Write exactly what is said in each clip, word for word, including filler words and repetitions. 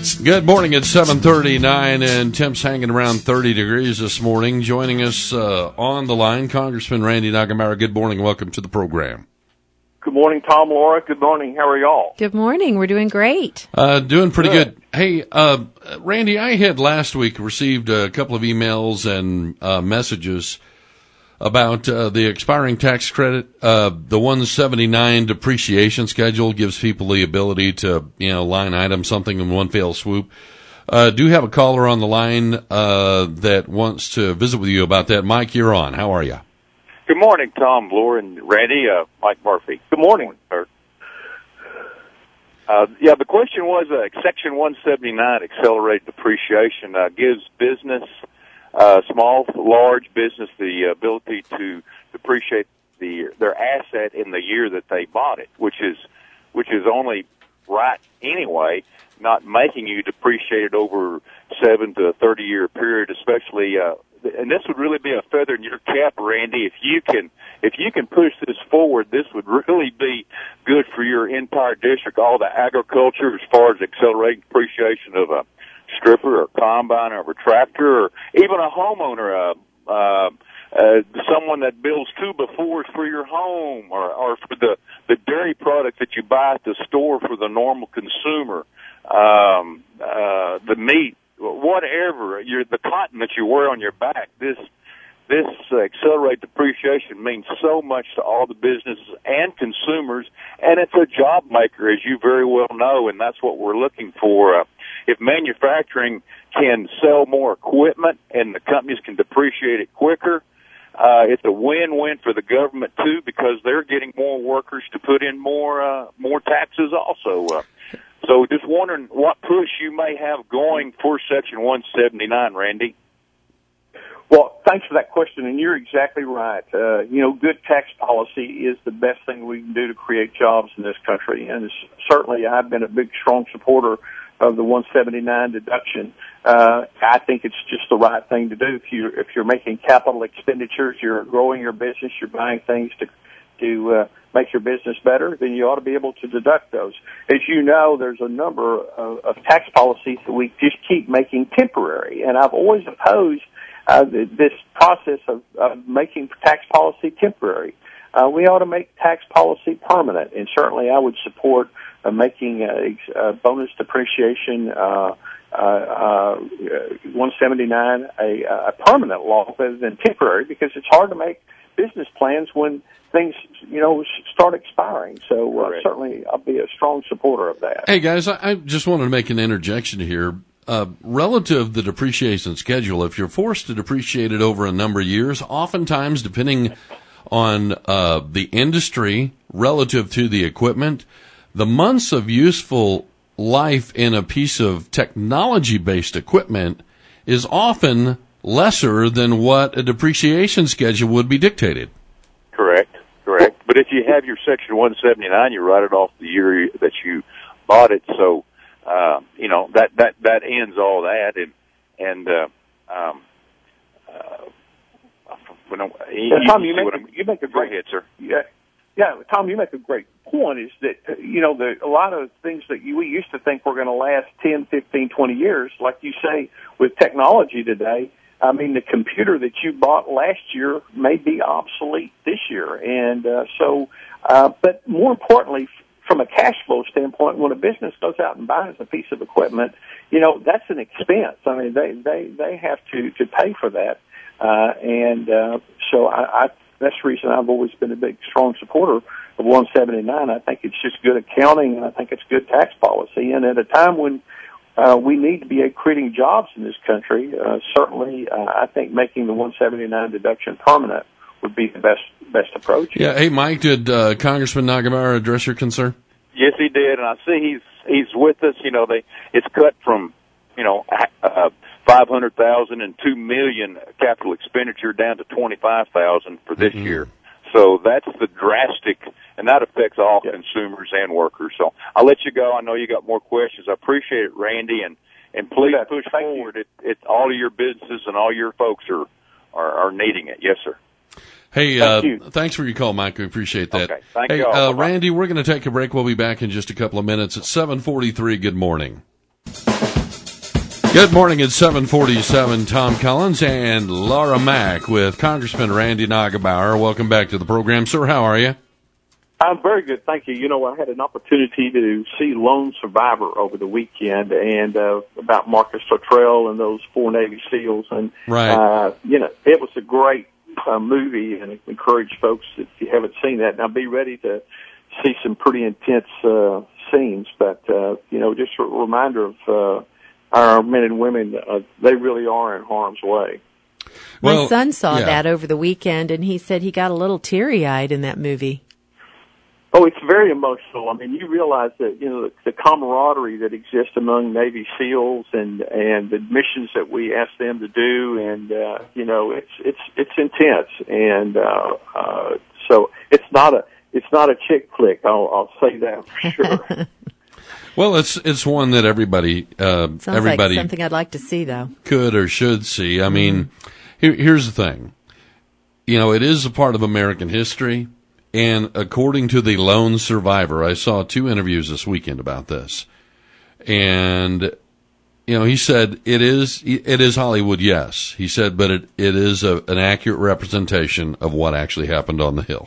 Good morning. It's seven thirty-nine, and temps hanging around thirty degrees this morning. Joining us uh, on the line, Congressman Randy Nagamura. Good morning. Welcome to the program. Good morning, Tom, Laura. Good morning. How are y'all? Good morning. We're doing great. Uh, doing pretty good. Good. Hey, uh, Randy, I had last week received a couple of emails and uh, messages about uh, the expiring tax credit. Uh, the one seventy-nine depreciation schedule gives people the ability to, you know, line item something in one fell swoop. Uh, do have a caller on the line uh, that wants to visit with you about that. Mike, you're on. How are you? Good morning, Tom, Laura, and Randy. Uh, Mike Murphy. Good morning. Sir. Uh, yeah, the question was uh, Section one seventy-nine accelerated depreciation uh, gives business, uh, small, large business, the ability to depreciate the their asset in the year that they bought it, which is which is only right anyway, not making you depreciate it over seven to a thirty year period, especially. Uh, And this would really be a feather in your cap, Randy. If you can, if you can push this forward, this would really be good for your entire district, all the agriculture, as far as accelerating depreciation of a stripper or combine or a tractor, or even a homeowner, uh, uh, uh, someone that builds two befores for your home, or, or for the the dairy product that you buy at the store for the normal consumer, um, uh, the meat. Whatever, you're, the cotton that you wear on your back, this this uh, accelerated depreciation means so much to all the businesses and consumers, and it's a job maker, as you very well know, and that's what we're looking for. Uh, if manufacturing can sell more equipment and the companies can depreciate it quicker, uh, it's a win-win for the government, too, because they're getting more workers to put in more uh, more taxes also. Uh, So just wondering what push you may have going for Section one seventy-nine, Randy. Well, thanks for that question, and you're exactly right. Uh, you know, good tax policy is the best thing we can do to create jobs in this country, and certainly I've been a big, strong supporter of the one seventy-nine deduction. Uh, I think it's just the right thing to do. If you if you're making capital expenditures, you're growing your business, you're buying things to to uh, make your business better, then you ought to be able to deduct those. As you know, there's a number of, of tax policies that we just keep making temporary, and I've always opposed uh, this process of, of making tax policy temporary. Uh, we ought to make tax policy permanent, and certainly I would support uh, making uh, uh, bonus depreciation uh, uh, uh, one seventy-nine a, a permanent law rather than temporary, because it's hard to make business plans when things, you know, start expiring. So uh, certainly I'll be a strong supporter of that. Hey, guys, I, I just wanted to make an interjection here. Uh, relative to the depreciation schedule, if you're forced to depreciate it over a number of years, oftentimes, depending on uh, the industry relative to the equipment, the months of useful life in a piece of technology-based equipment is often lesser than what a depreciation schedule would be dictated. Correct, correct. But if you have your Section one seventy-nine, you write it off the year that you bought it. So, uh, you know, that, that, that ends all that. And, and, uh, um, uh, when I, yeah, you, Tom, you, you, make, a, you make a great, go ahead, sir. Yeah. Yeah, Tom, you make a great point, is that, you know, the, a lot of things that you, we used to think were going to last ten, fifteen, twenty years, like you say, with technology today. I mean, the computer that you bought last year may be obsolete this year. And uh, so, uh, but more importantly, from a cash flow standpoint, when a business goes out and buys a piece of equipment, you know, that's an expense. I mean, they, they, they have to, to pay for that. Uh, and uh, so I, I that's the reason I've always been a big, strong supporter of one seventy-nine. I think it's just good accounting, and I think it's good tax policy. And at a time when uh, we need to be creating jobs in this country, uh, certainly uh, I think making the one seventy-nine deduction permanent would be the best best approach. Yeah. Hey, Mike, did uh, Congressman Nagamura address your concern? Yes, he did, and I see he's he's with us. You know, they it's cut from you know uh, five hundred thousand and two million capital expenditure down to twenty five thousand for this mm-hmm. year. So that's the drastic, and that affects all yep. consumers and workers. So I'll let you go. I know you got more questions. I appreciate it, Randy, and and please yeah, push forward. It, it all of your businesses and all your folks are are, are needing it. Yes, sir. Hey, Thank uh, thanks for your call, Mike. We appreciate that. Okay. Thank hey, you uh, Randy, we're going to take a break. We'll be back in just a couple of minutes at seven forty-three. Good morning. Good morning. It's seven forty-seven. Tom Collins and Laura Mack with Congressman Randy Neugebauer. Welcome back to the program, sir. How are you? I'm very good, thank you. You know, I had an opportunity to see Lone Survivor over the weekend, and uh, about Marcus Luttrell and those four Navy SEALs, and right. uh, you know, it was a great uh, movie, and I encourage folks, if you haven't seen that, now be ready to see some pretty intense uh, scenes. But uh, you know, just a reminder of uh, our men and women; uh, they really are in harm's way. Well, my son saw yeah. that over the weekend, and he said he got a little teary-eyed in that movie. Oh, it's very emotional. I mean, you realize that, you know, the, the camaraderie that exists among Navy SEALs and, and the missions that we ask them to do. And, uh, you know, it's, it's, it's intense. And, uh, uh, so it's not a, it's not a chick flick. I'll, I'll say that for sure. Well, it's, it's one that everybody, uh, Sounds everybody like something I'd like to see, though. could or should see. I mean, here, here's the thing. You know, it is a part of American history. And according to the Lone Survivor, I saw two interviews this weekend about this. And, you know, he said it is, it is Hollywood, yes. He said, but it, it is a, an accurate representation of what actually happened on the Hill.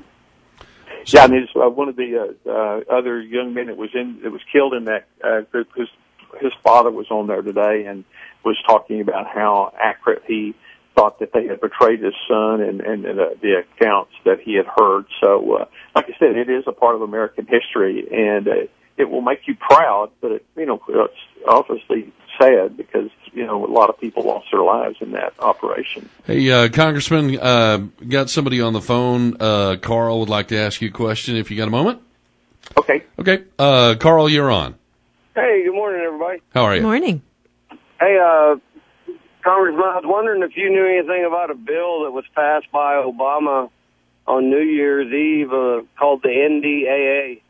So, yeah, and his, uh, one of the uh, uh, other young men that was in, that was killed in that uh, group, his, his father was on there today and was talking about how accurate he thought that they had betrayed his son and, and, and uh, the accounts that he had heard. So, uh, like I said, it is a part of American history, and uh, it will make you proud, but, it, you know, it's obviously sad because, you know, a lot of people lost their lives in that operation. Hey, uh, Congressman, uh, got somebody on the phone. Uh, Carl would like to ask you a question if you got a moment. Okay. Okay. Uh, Carl, you're on. Hey, good morning, everybody. How are you? Good morning. Hey, uh, Congressman, I was wondering if you knew anything about a bill that was passed by Obama on New Year's Eve uh, called the N D A A.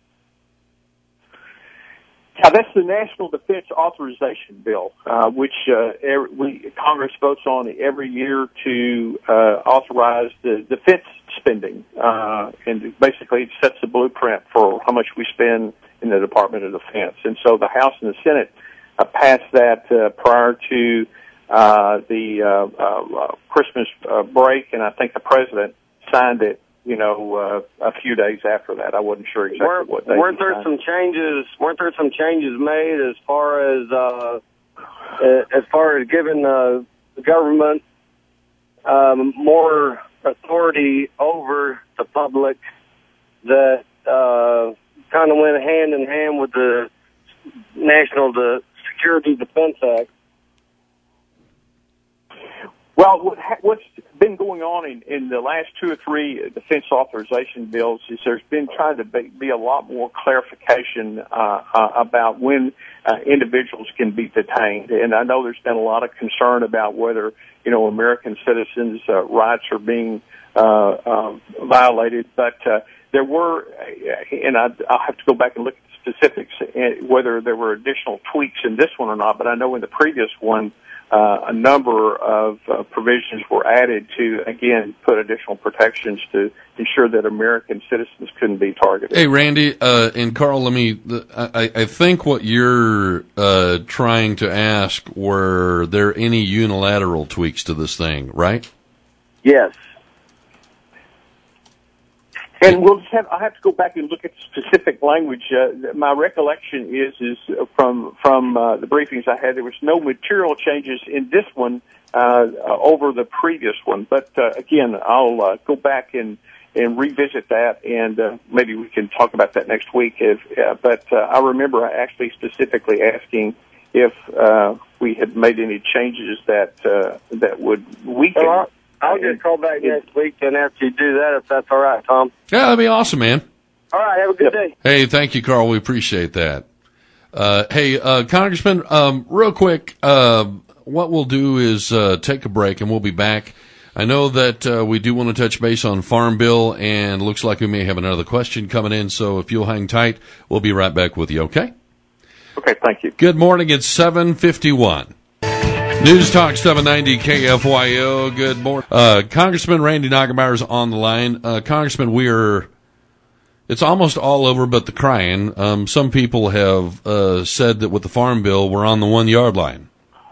Yeah, that's the National Defense Authorization Bill, uh, which uh, every, we, Congress votes on every year to uh, authorize the defense spending, uh, and basically it sets the blueprint for how much we spend in the Department of Defense. And so the House and the Senate uh, passed that uh, prior to uh, the uh, uh, Christmas uh, break, and I think the President signed it, you know, uh, a few days after that. I wasn't sure exactly weren't, what day. Weren't there some changes? Weren't there some changes made as far as uh, as far as giving uh, the government um, more authority over the public that uh, kind of went hand in hand with the National De- Security Defense Act? Well, what ha- what's been going on in, in the last two or three defense authorization bills is there's been trying to be, be a lot more clarification uh, uh, about when uh, individuals can be detained. And I know there's been a lot of concern about whether, you know, American citizens' uh, rights are being uh, uh, violated. But uh, there were, and I, I'll have to go back and look at the specifics, whether there were additional tweaks in this one or not. But I know in the previous one, Uh, a number of uh, provisions were added to, again, put additional protections to ensure that American citizens couldn't be targeted. Hey, Randy, uh, and Carl, let me, I, I think what you're uh, trying to ask, were there any unilateral tweaks to this thing, right? Yes. And we'll just have, I have to go back and look at specific language. Uh, my recollection is, is from, from, uh, the briefings I had, there was no material changes in this one, uh, over the previous one. But, uh, again, I'll, uh, go back and, and revisit that, and, uh, maybe we can talk about that next week. If, uh, but, uh, I remember actually specifically asking if, uh, we had made any changes that, uh, that would weaken. Well, I'll just call back next week and after you do that, if that's all right, Tom. Yeah, that'd be awesome, man. All right, have a good day. Hey, thank you, Carl. We appreciate that. Uh, hey, uh, Congressman, um, real quick, uh, what we'll do is uh, take a break, and we'll be back. I know that uh, we do want to touch base on Farm Bill, and looks like we may have another question coming in, so if you'll hang tight, we'll be right back with you, okay? Okay, thank you. Good morning. It's seven fifty-one. News Talk seven ninety K F Y O. Good morning. Uh, Congressman Randy Neugebauer is on the line. Uh, Congressman, we are It's almost all over but the crying. Um, some people have uh, said that with the Farm Bill, we're on the one-yard line.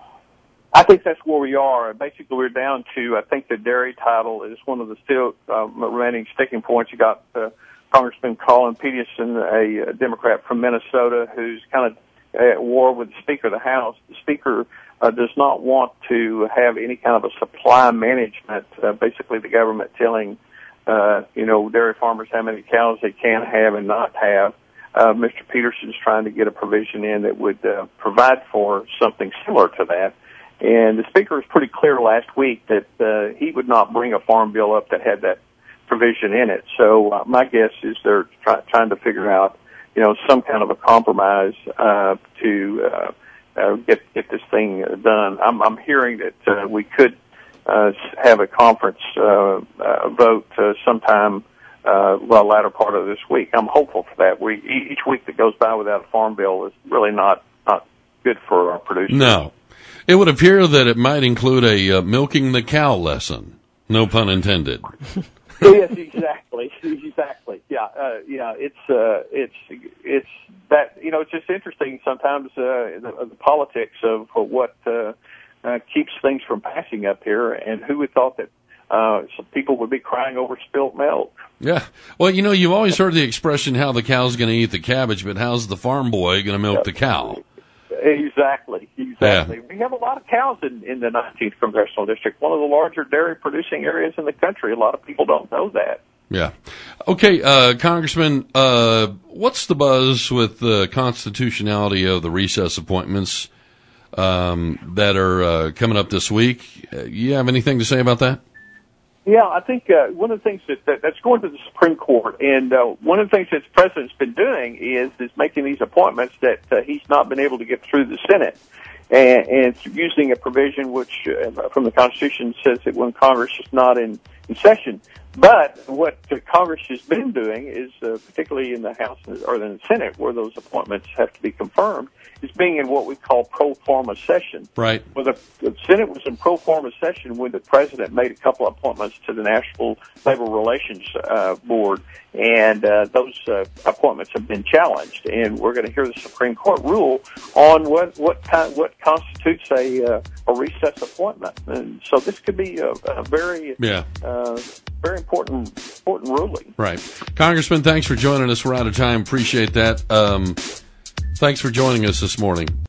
I think that's where we are. Basically, we're down to, I think the dairy title is one of the still uh, remaining sticking points. You got uh, Congressman Colin Peterson, a, a Democrat from Minnesota, who's kind of at war with the Speaker of the House. The Speaker uh, does not want to have any kind of a supply management, uh, basically the government telling Uh, you know, dairy farmers how many cows they can have and not have. Uh, Mister Peterson's trying to get a provision in that would uh, provide for something similar to that. And the Speaker was pretty clear last week that uh, he would not bring a farm bill up that had that provision in it. So uh, my guess is they're try- trying to figure out, you know, some kind of a compromise uh, to uh, uh, get get this thing done. I'm, I'm hearing that uh, we could Uh, have a conference uh, uh, vote uh, sometime uh, the latter part of this week. I'm hopeful for that. We each week that goes by without a farm bill is really not not good for our producers. No, it would appear that it might include a uh, milking the cow lesson. No pun intended. Yes, exactly, exactly. Yeah, uh, yeah. It's uh, it's it's that you know. It's just interesting sometimes uh, the, the politics of what. Uh, Uh, keeps things from passing up here, and who would thought that uh, some people would be crying over spilt milk? Yeah. Well, you know, you've always heard the expression, how the cow's going to eat the cabbage, but how's the farm boy going to milk the cow? Exactly, exactly. Yeah. We have a lot of cows in, in the nineteenth Congressional District, one of the larger dairy-producing areas in the country. A lot of people don't know that. Yeah. Okay, uh, Congressman, uh, what's the buzz with the constitutionality of the recess appointments Um, that are uh, coming up this week? Uh, you have anything to say about that? Yeah, I think uh, one of the things that, that that's going to the Supreme Court, and uh, one of the things that the president's been doing is is making these appointments that uh, he's not been able to get through the Senate, and, and it's using a provision which uh, from the Constitution says that when Congress is not in, in session. But what uh, Congress has been doing is, uh, particularly in the House or in the Senate, where those appointments have to be confirmed, is being in what we call pro forma session. Right. Well, the, the Senate was in pro forma session when the president made a couple of appointments to the National Labor Relations uh, Board, and uh, those uh, appointments have been challenged. And we're going to hear the Supreme Court rule on what what kind, what constitutes a uh, a recess appointment. And so this could be a, a very yeah. uh, very important important ruling. Right. Congressman, thanks for joining us. We're out of time. Appreciate that. Um, thanks for joining us this morning.